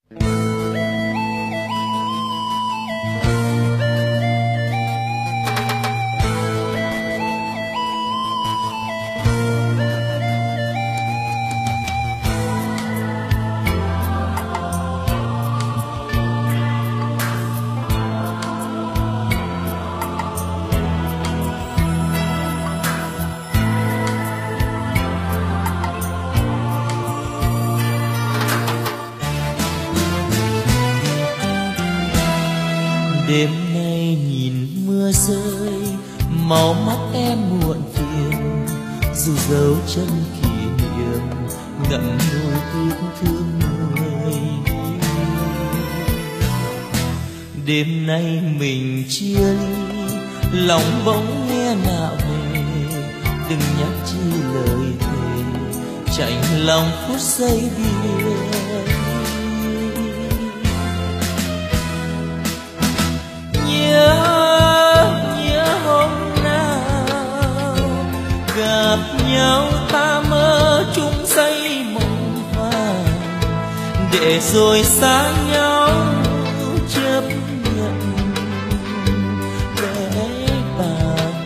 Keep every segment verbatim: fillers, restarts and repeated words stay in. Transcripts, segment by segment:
Đêm nay nhìn mưa rơi, màu mắt em muộn phiền, dù dấu chân kỷ niệm ngậm ngùi tiếc thương người. Đêm nay mình chia ly, lòng bỗng nghe nạo nề, đừng nhắc chi lời thề, chạnh lòng phút giây biệt. Gặp nhau ta mơ chung giây mộng vàng, để rồi xa nhau chấp nhận bẽ bàng.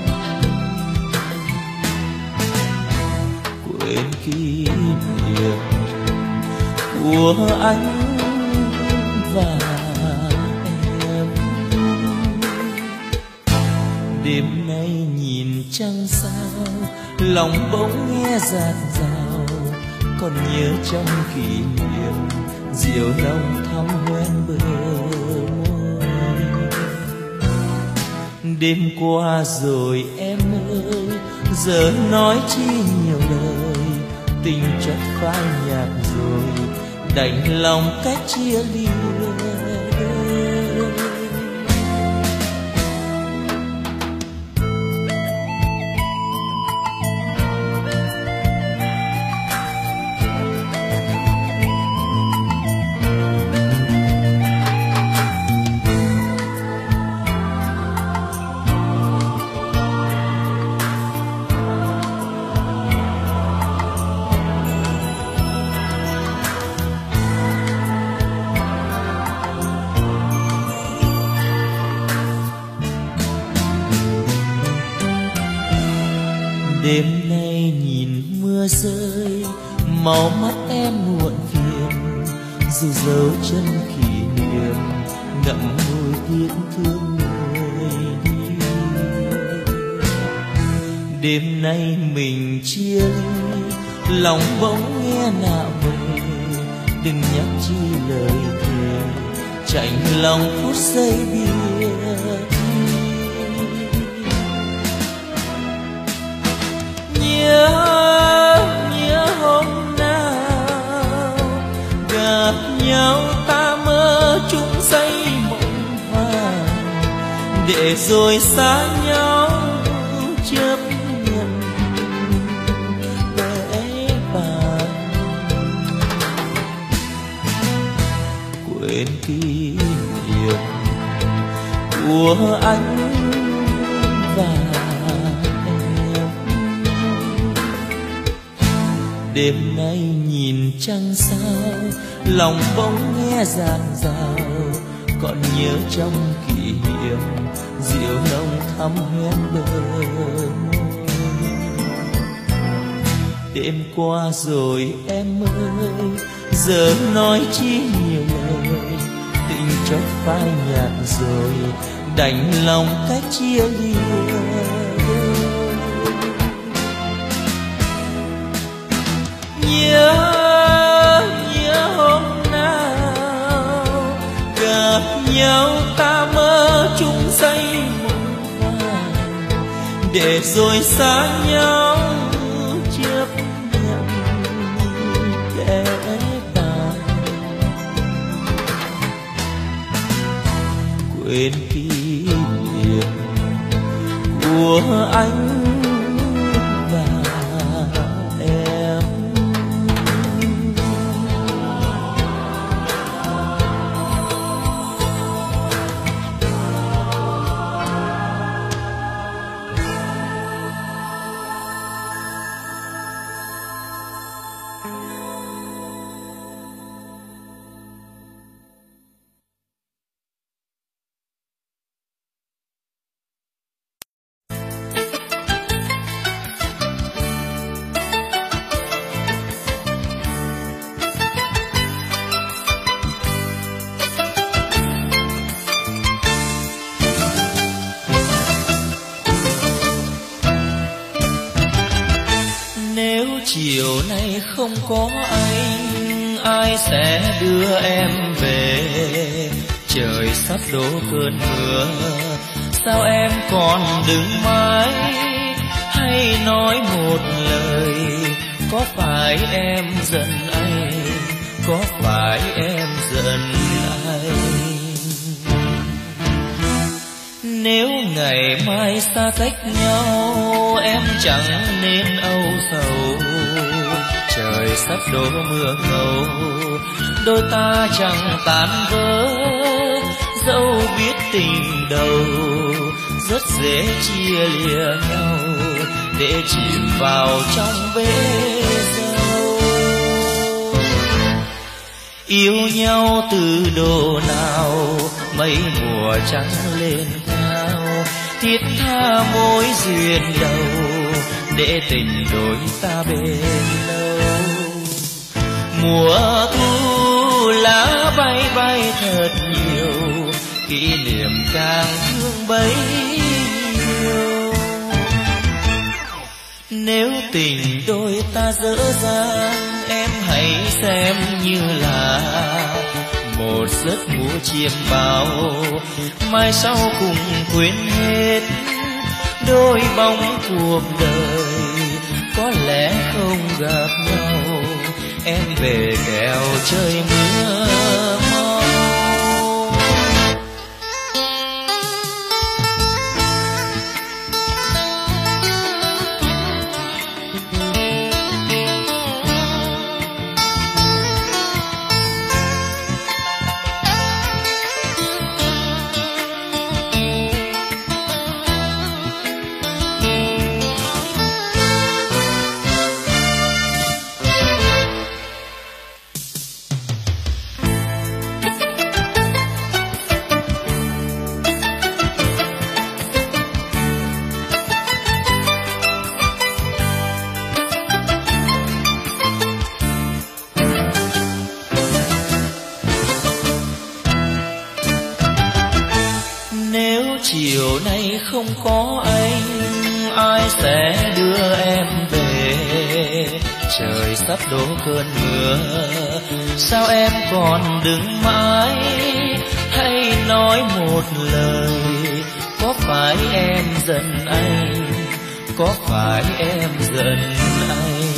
Quên kỷ niệm của anh và em. Đêm nay nhìn trăng sao, lòng bỗng nghe dạt dào, còn nhớ trong kỷ niệm rượu nồng thắm hoen bờ môi. Đêm qua rồi em ơi, giờ nói chi nhiều lời, tình chất phai nhạt rồi, đành lòng cách chia ly. Đêm nay nhìn mưa rơi, màu mắt em muộn phiền, dù dấu chân kỷ niệm ngậm ngùi tiếc thương người. Đêm nay mình chia ly, lòng bỗng nghe nạo nề, đừng nhắc chi lời thề, chạnh lòng phút giây biệt. Nhớ, nhớ hôm nào gặp nhau ta mơ chung giây mộng vàng, để rồi xa nhau chấp nhận bẽ bàng. Quên kỷ niệm của anh và đêm nay nhìn trăng sao, lòng bỗng nghe dạt dào, còn nhớ trong kỷ niệm rượu nồng thắm hoen bờ môi. Đêm qua rồi em ơi, giờ nói chi nhiều lời, tình chót phai nhạt rồi, đành lòng cách chia ly. Nhớ, nhớ hôm nào gặp nhau ta mơ chung giây mộng vàng, để rồi xa nhau chấp nhận bẽ bàng. Quên kỷ niệm của anh không có anh, ai sẽ đưa em về? Trời sắp đổ cơn mưa, sao em còn đứng mãi? Hay nói một lời, có phải em giận anh? Có phải em giận anh? Nếu ngày mai xa cách nhau, em chẳng nên âu sầu. Trời sắp đổ mưa ngâu, đôi ta chẳng tan vỡ. Dẫu biết tình đầu rất dễ chia lìa nhau, để chìm vào trong vế dâu. Yêu nhau từ độ nào, mấy mùa trắng lên cao, thiết tha mối duyên đầu, để tình đôi ta bền lâu. Mùa thu lá bay bay thật nhiều, kỷ niệm càng thương bấy nhiêu. Nếu tình đôi ta dở dang, em hãy xem như là một giấc ngủ chiêm bao, mai sau cùng quên hết. Đôi bóng cuộc đời có lẽ không gặp nhau, em về kẻo trời mưa mau. Chiều nay không có anh, ai sẽ đưa em về? Trời sắp đổ cơn mưa, sao em còn đứng mãi? Hãy nói một lời, có phải em giận anh? Có phải em giận anh?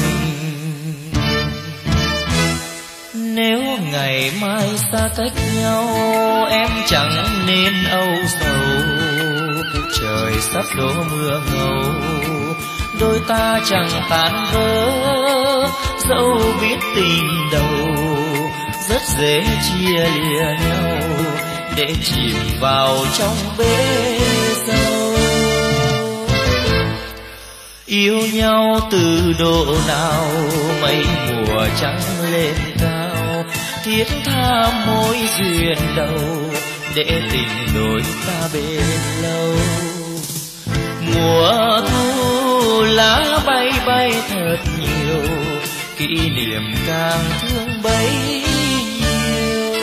Nếu ngày mai xa cách nhau, em chẳng nên âu sầu. Trời sắp đổ mưa ngâu, đôi ta chẳng tan vỡ. Dẫu biết tình đầu rất dễ chia lìa nhau, để chìm vào trong bể dâu. Yêu nhau từ độ nào, mấy mùa trắng lên cao, thiết tha mối duyên đầu, để tình đôi ta bền lâu. Mùa thu lá bay bay thật nhiều, kỷ niệm càng thương bấy nhiêu.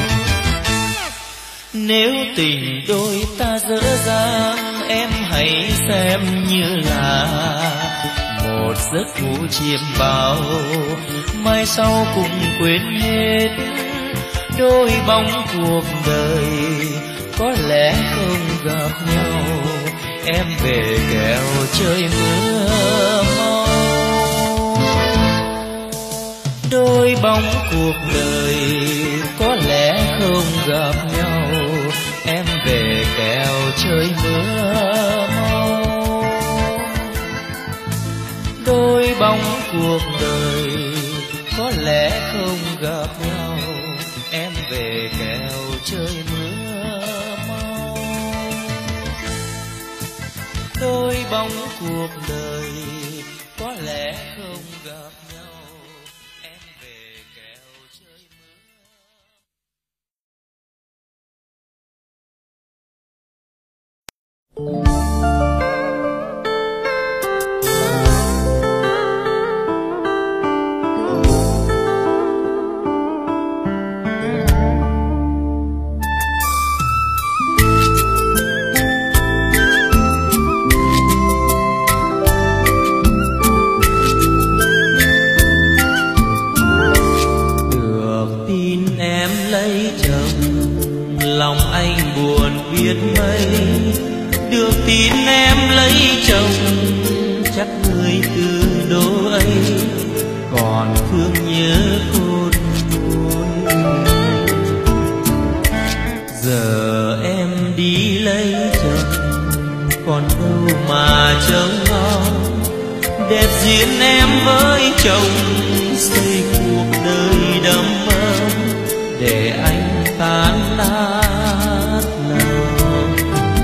Nếu tình đôi ta dở dang, em hãy xem như là một giấc ngủ chiêm bao, mai sau cùng quên hết. Đôi bóng cuộc đời có lẽ không gặp nhau, em về kẻo trời mưa mau. Đôi bóng cuộc đời có lẽ không gặp nhau, em về kẻo trời mưa mau. Đôi bóng cuộc đời có lẽ không gặp nhau, em về kẻo trời mưa mau. Đôi bóng cuộc đời có lẽ không gặp nhau, em về kẻo trời mưa. em lấy chồng, lòng anh buồn biết mấy. Được tin em lấy chồng, chắc người từ đô ấy còn thương nhớ khôn nguôi. Giờ em đi lấy chồng, còn đâu mà trông ngóng. Đẹp duyên em với chồng, xây cuộc đời đẫm ấm, để anh tan nát lòng.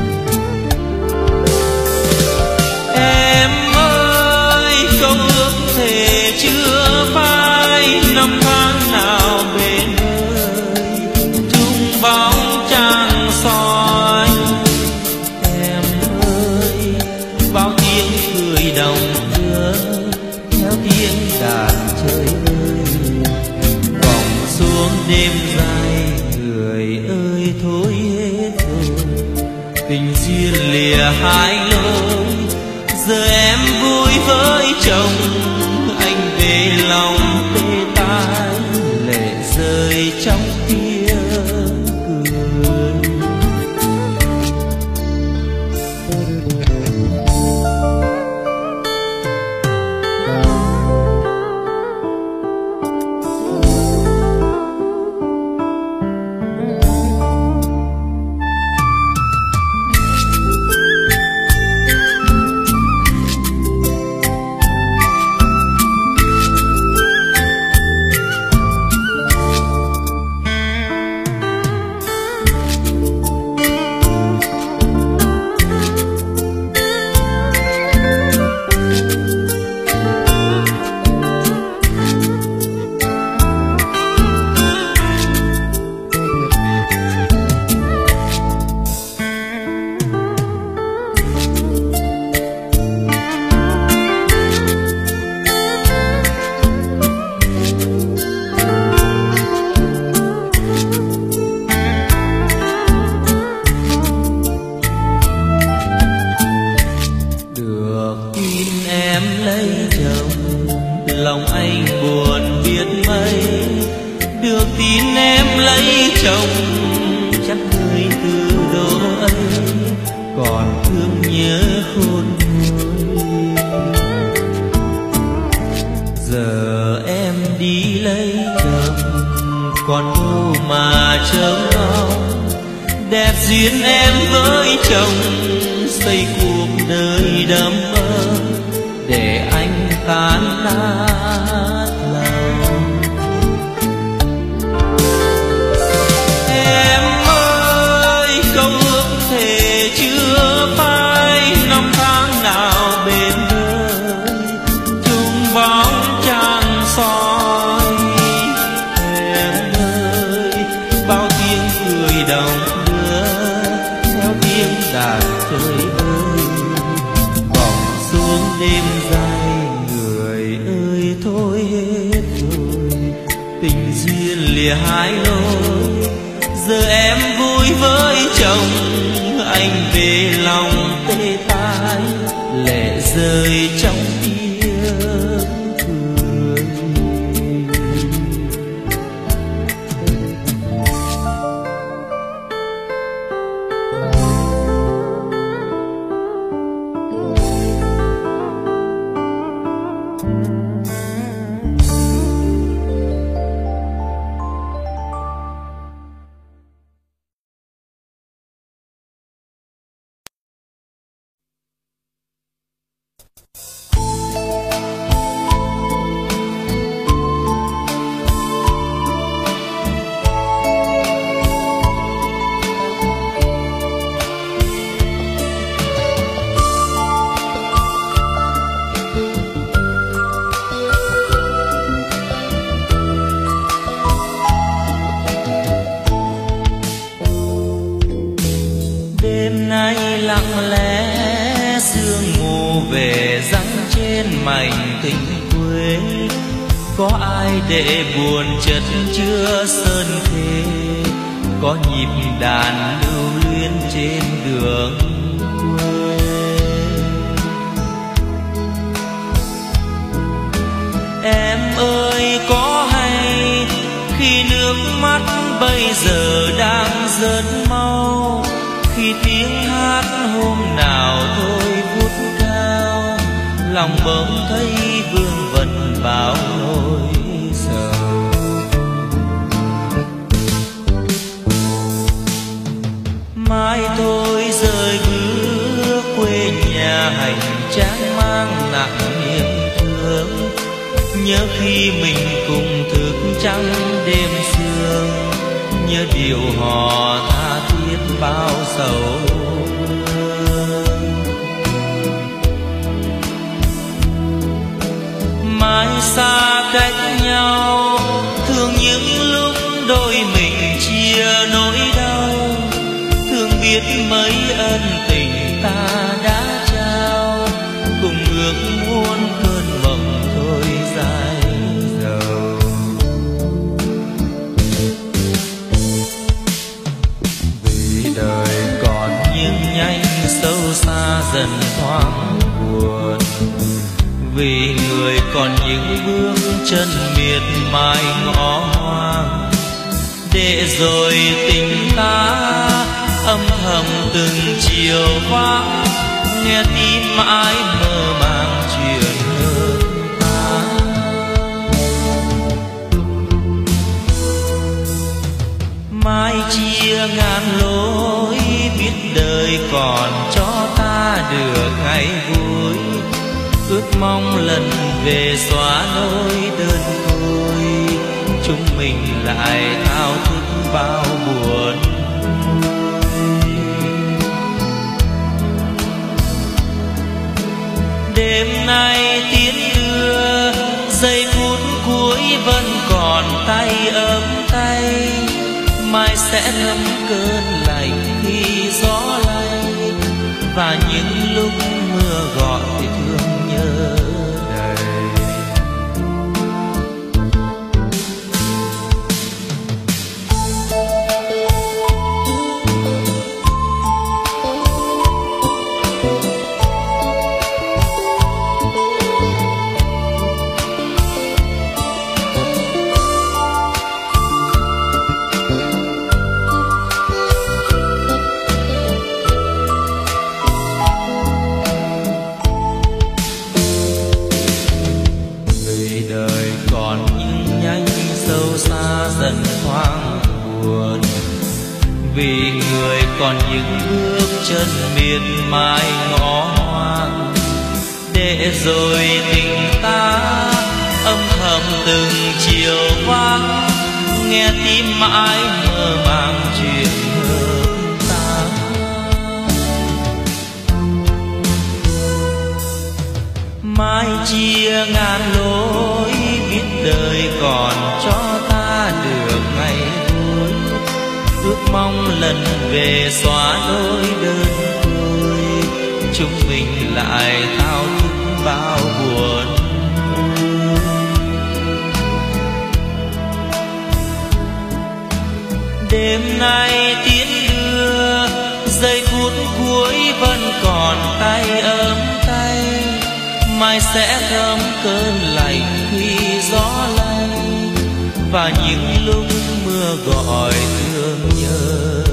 Em ơi công ước thề chưa phai, năm tháng nào bên ơi chung bóng trăng soi. Em ơi bao tiếng cười đồng đưa theo tiếng đàn chơi vơi, vòng xuống đêm dài người ơi thôi hết rồi. Tình duyên lìa hai lối, giờ em vui với chồng, anh về lòng tê tái, lệ rơi trong tiếng cười. Lòng anh buồn biết mấy. Được tin em lấy chồng, chắc người từ đô ấy còn thương nhớ khôn nguôi. Giờ em đi lấy chồng, còn đâu mà trông ngóng. Đẹp duyên em với chồng, xây cuộc đời đẫm ấm, để anh tan nát lòng. Em ơi câu ước thề chưa phai, năm tháng nào bên đời chung bóng trăng soi. Em ơi bao tiếng cười đồng đưa theo tiếng đàn chơi vơi, vòng xuống đêm dài người ơi thôi hết rồi. Tình duyên lìa hai lối, giờ em vui với chồng, anh về lòng tê tái, lệ rơi trong tiếng cười. Đêm nay lặng lẽ sương mù về răng trên mảnh tình quê, có ai để buồn chất chứa sơn khê, có nhịp đàn lưu luyến trên đường quê. Em ơi có hay khi khi nước mắt bây giờ đang rớt mau, khi tiếng hát hôm nào thôi vút cao, lòng bỗng thấy vương vần bao nỗi sầu. Mai thôi rời bước quê nhà, hành trang mang nặng niềm thương, nhớ khi mình cùng thức trắng đêm sương, nhớ điều họ tha thiết bao sầu thương. Mãi xa cách nhau, thương những lúc đôi mình chia nỗi đau, thương biết mấy ân tình ta đã trao, cùng ước muốn cơn mộng thôi dài dầu. Vì đời còn nhưng nhanh sâu xa dần thoáng buồn, vì người còn những bước chân miệt mài ngõ hoang, để rồi tình ta âm thầm từng chiều vắng, nghe tim mãi mơ màng chuyện hơn ta. Mai chia ngàn lối, biết đời còn cho ta được ngày vui, ước mong lần về xóa nỗi đơn côi, chúng mình lại thao thức bao buồn. Đêm nay tiến đưa, giây phút cuối vẫn còn tay ấm tay, mai sẽ thấm cơn lạnh khi gió lay, và những lúc mưa gọi thương nhớ đời. Dần thoáng buồn, vì người còn những bước chân miệt mài ngõ hoang, để rồi tình ta âm thầm từng chiều vắng, nghe tim mãi mơ màng chuyện hơn ta. Mai chia ngàn lối, biết đời còn cho ta được ngày vui, ước mong lần về xóa nỗi đơn côi, chúng mình lại thao thức bao buồn. Đêm nay tiến đưa, giây phút cuối vẫn còn tay ấm tay, mai sẽ thấm cơn lạnh khi gió lay, và những lúc mưa gọi thương nhớ.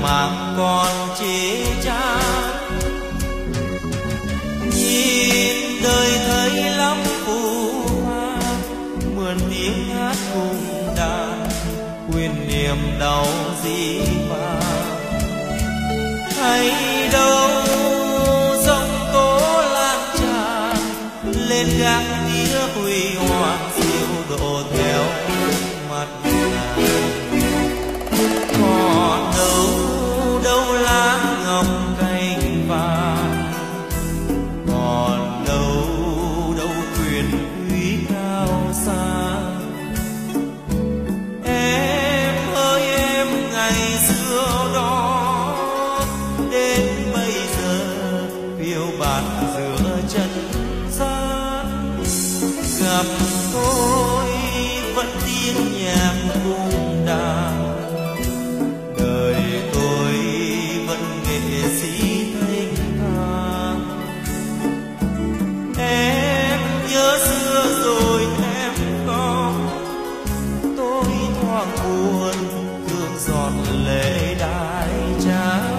mang con chế chán. Nhìn đời thấy lắm phù hoa, mượn tiếng hát cùng đàn, quên niềm đau dĩ vãng. Hay đâu dòng tố lan tràn lên gác nghĩa huy hoàng, diệu độ theo mặt nàng. Còn đâu đâu lá ngọc cành vàng, còn đâu đâu quyền quý cao xa. Em ơi em ngày xưa đó, đến bây giờ phiêu bạt giữa chân gian. Gặp tôi vẫn tiếng nhạc cung đàn, đời tôi vẫn nghệ sĩ thanh thang. Em nhớ xưa rồi em không, tôi thoáng buồn thương giọt lệ đại tráng.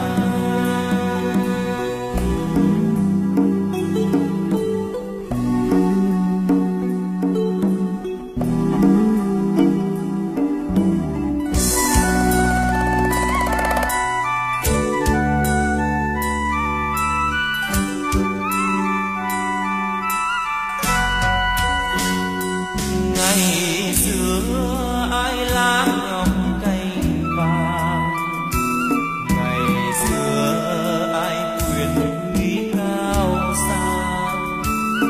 Ngày xưa ai lá ngọc cành vàng, ngày xưa ai quyền quý cao sang.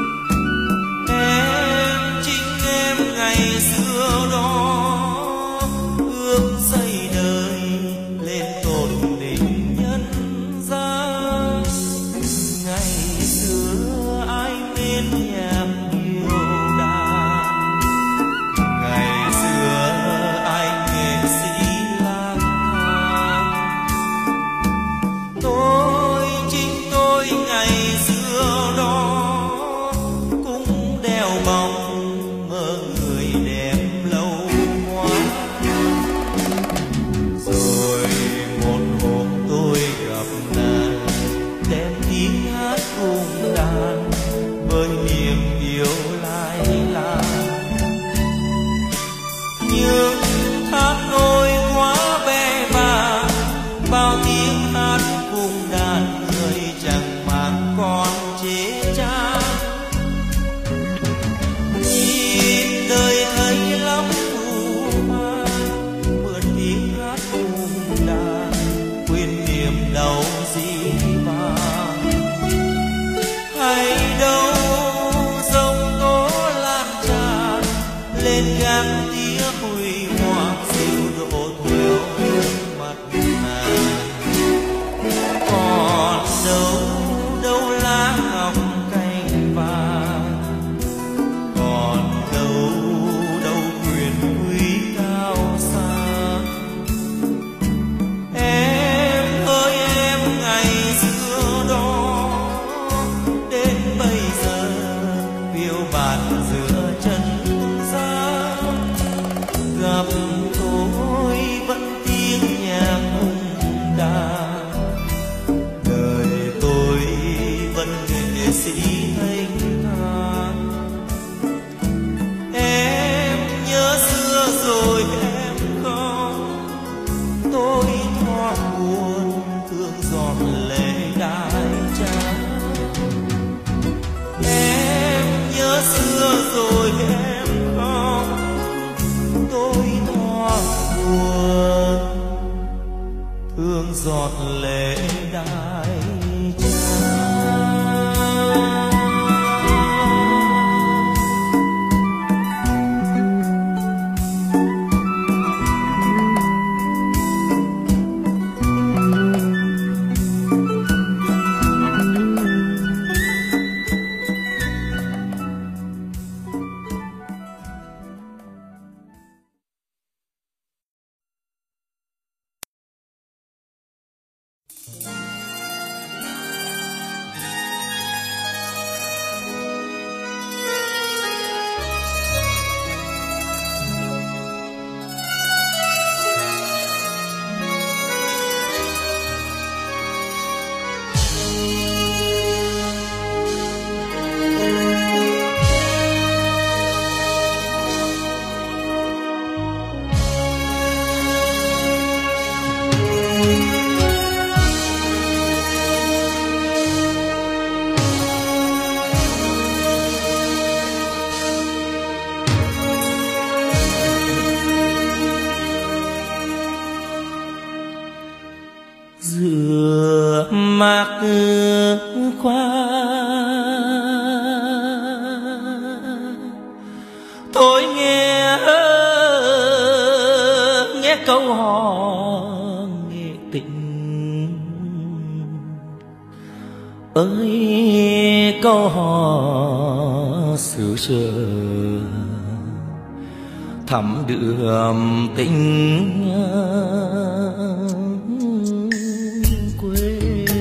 Em chính em ngày xưa đó, ước xây đời lên tột đỉnh nhân gian. Ngày xưa ai mến nhạc yêu đàn, ngày xưa ai nghệ sĩ lang thang. Tôi chính tôi ngày xưa đó, cũng đeo bóng mơ người đẹp lâu quá. Rồi một hôm tôi gặp nàng, đem tiếng hát cùng đàn với niềm yêu lai lai. Nhưng tháng nôi quá bé bàng, bao tiếng hát cùng đàn người chẳng mang con chế chán. Nhìn đời thấy lắm phù hoa, mượn tiếng hát cùng đàn, quên niềm đau dĩ vãng. Hay đâu dòng tố lan tràn lên gác tía huy hoàng, diệu độ theo mặt nàng. Còn đâu đâu lá ngọc cành vàng, còn đâu đâu quyền quý cao sang. Em ơi em ngày xưa đó, đến bây giờ phiêu bạt giữa chân gian. Gặp tôi vẫn tiếng nhạc cung đàn, đời tôi vẫn nghệ sĩ thanh thang. Em nhớ xưa rồi em không, tôi thoáng buồn thương giọt lệ đại tráng. Em nhớ xưa rồi em không, tôi thoáng buồn thương giọt lệ đại tráng. tôi nghe nghe câu hò nghệ tình ơi, câu hò xứ sở thắm đượm tình quê.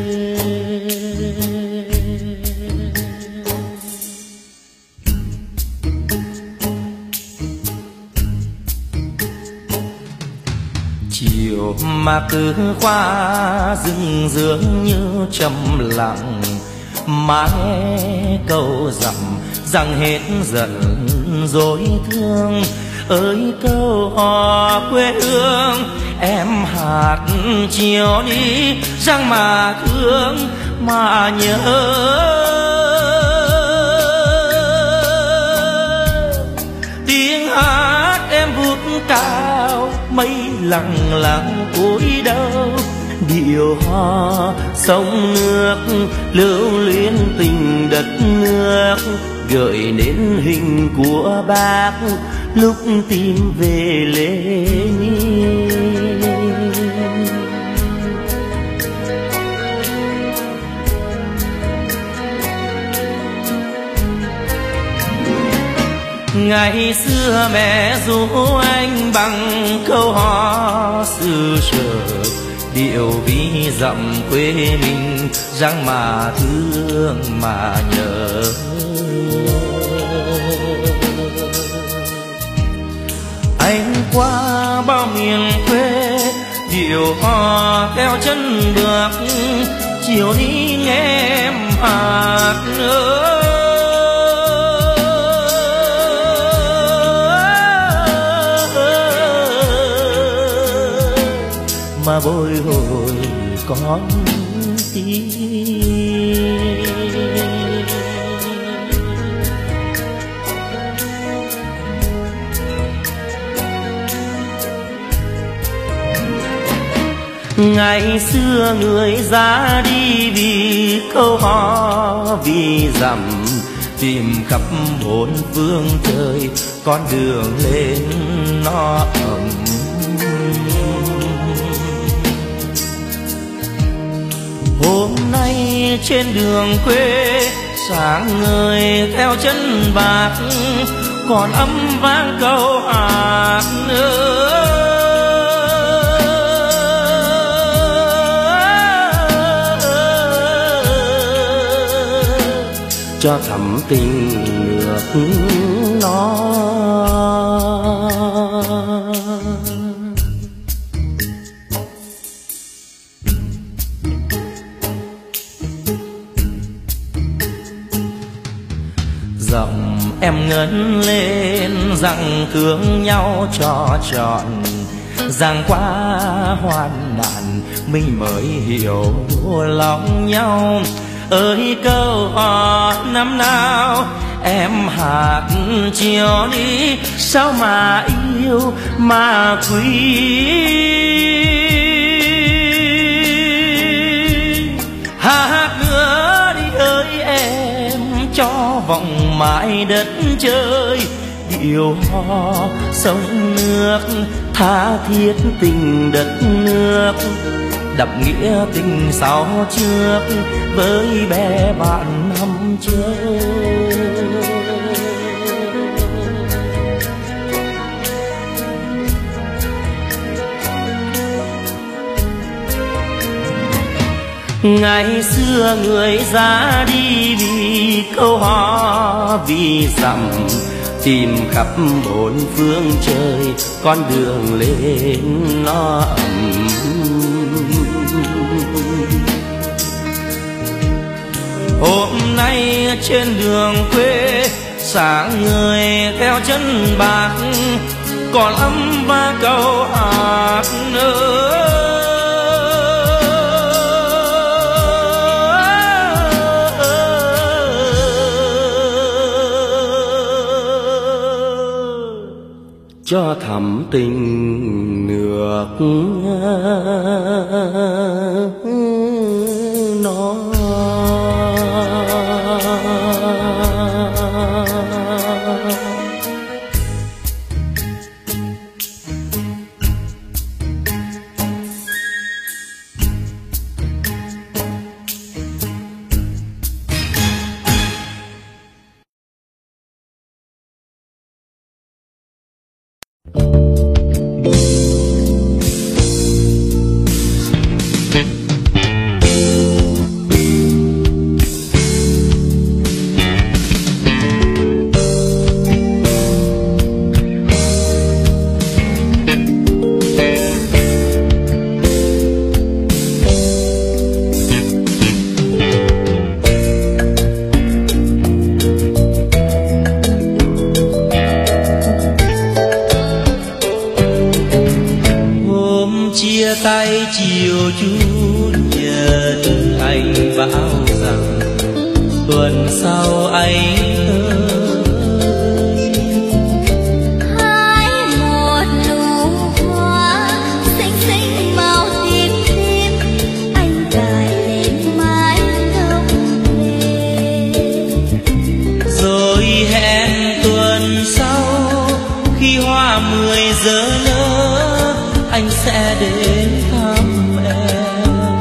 Chiều mà cứ qua rừng rương như trầm lặng, mà nghe câu dặm rằng hết giận dối thương. Ơi câu hò quê hương em hát chiều đi rằng mà thương mà nhớ. Tiếng hát em vút cao mây lặng lặng cúi đầu, điệu hò sông nước lưu luyến tình đất nước, gợi nên hình của bác lúc tìm về Lenin. Ngày xưa mẹ ru anh bằng câu hò xứ sở, điệu ví dặm quê mình rằng mà thương mà nhớ. Anh qua bao miền quê điệu hò theo chân bước, chiều đi nghe em hát nữa. Mà bồi hồi con tim. Ngày xưa người ra đi vì câu hò, vì dặm tìm khắp bốn phương trời, con đường lên nó ấm. Hôm nay trên đường quê sáng người theo chân bạc, còn âm vang câu hát nữa. Cho thắm tình nước nó. Giọng em ngân lên rằng thương nhau cho trọn, rằng qua hoạn nạn mình mới hiểu lòng nhau. Ơi câu hò năm nào em hát chiều đi sao mà yêu mà quý. Hát nữa đi ơi em cho vòng mãi đất trời, điệu hò sông nước tha thiết tình đất nước, đậm nghĩa tình sau trước với bé bạn năm chơi. Ngày xưa người ra đi vì câu hò, vì dặm tìm khắp bốn phương trời, con đường lên nó ấm. Hôm nay trên đường quê sáng người theo chân bạc, còn âm ba câu hát nữa. Cho thắm tình nước nó. giờ lỡ anh sẽ đến thăm em.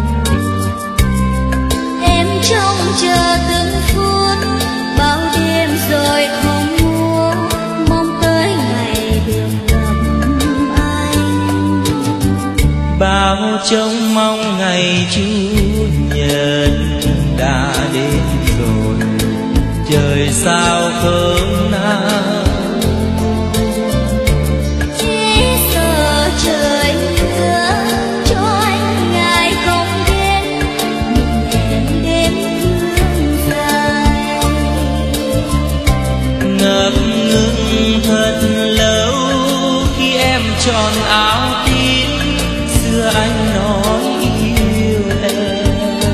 Em trông chờ từng phút bao đêm rồi không ngủ, mong tới ngày được gặp anh. Bao trông mong ngày Chủ nhật đã đến rồi, trời sao không nắng. Chỉ sợ trời mưa cho anh ngày không đến, nhưng em đêm thương dài. Ngập ngừng thật lâu khi em tròn áo tím, xưa anh nói yêu em.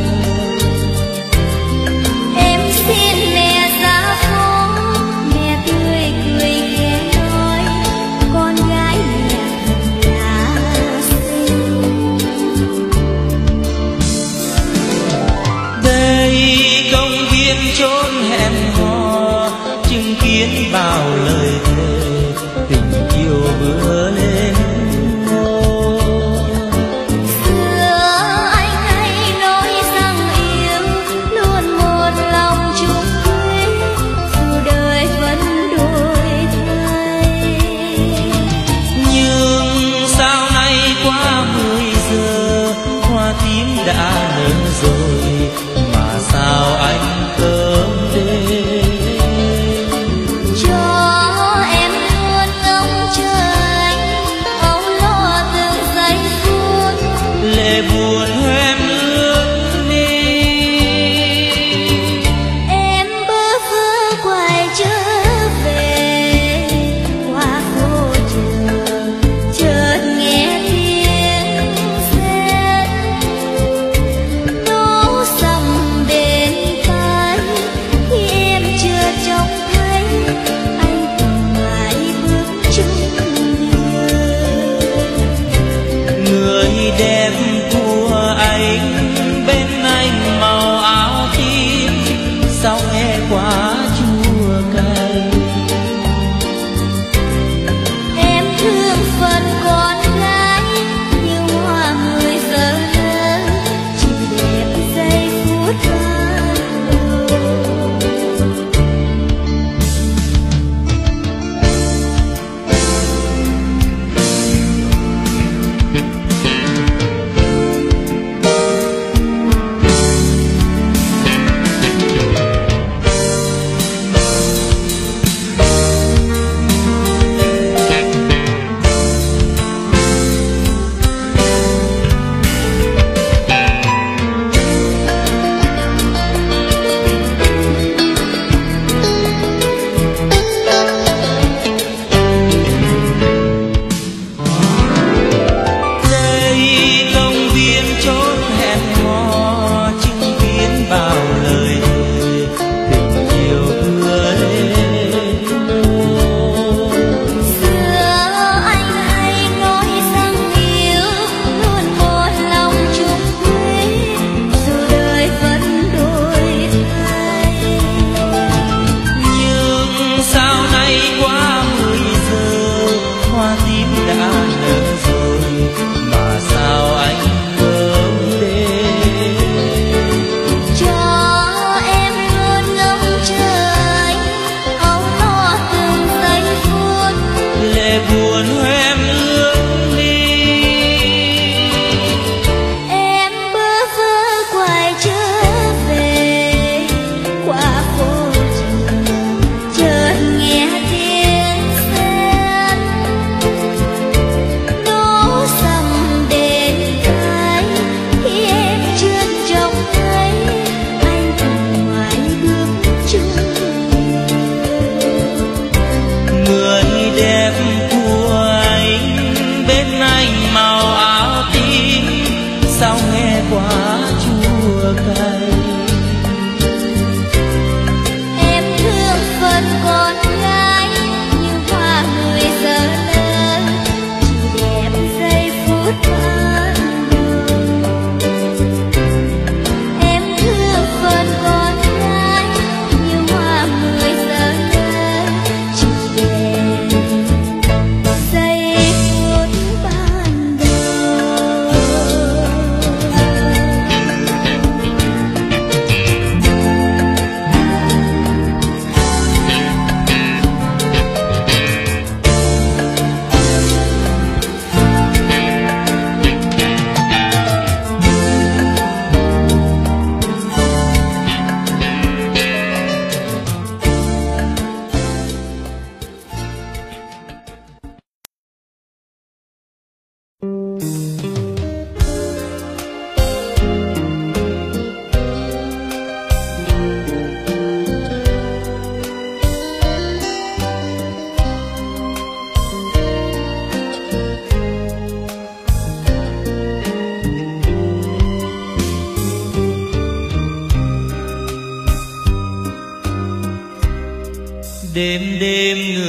Em xin mẹ ra phố, mẹ tươi cười khẽ nói, con gái mẹ thật là xinh. Đây công viên chốn hẹn hò, chứng kiến bao lời thề tình yêu vừa lên ngôi.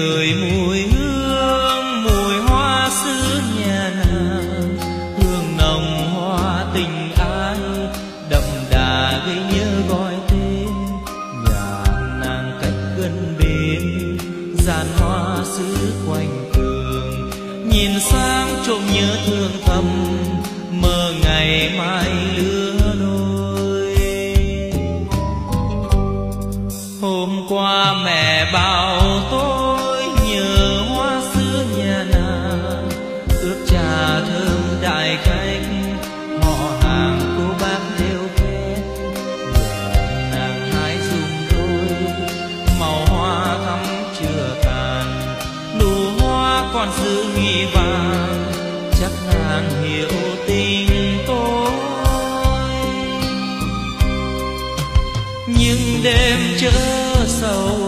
gửi mùi hương, mùi hoa xứ nhà nàng, hương nồng hoa tình ái đậm đà gây nhớ gọi tên. Nhà nàng cách gần bên, giàn hoa xứ quanh tường, nhìn sang trộm nhớ thương thầm, mơ ngày mai lứa đôi. Hôm qua mẹ bảo tôi nhớ hoa xưa nhà nàng, ướp trà thơm đại khách, họ hàng cô bác đều quen. Nhờ nàng hái dùm tôi màu hoa thắm chưa tàn, nụ hoa còn giữ nghi vàng, chắc nàng hiểu tình tôi. Nhưng đêm chớ sầu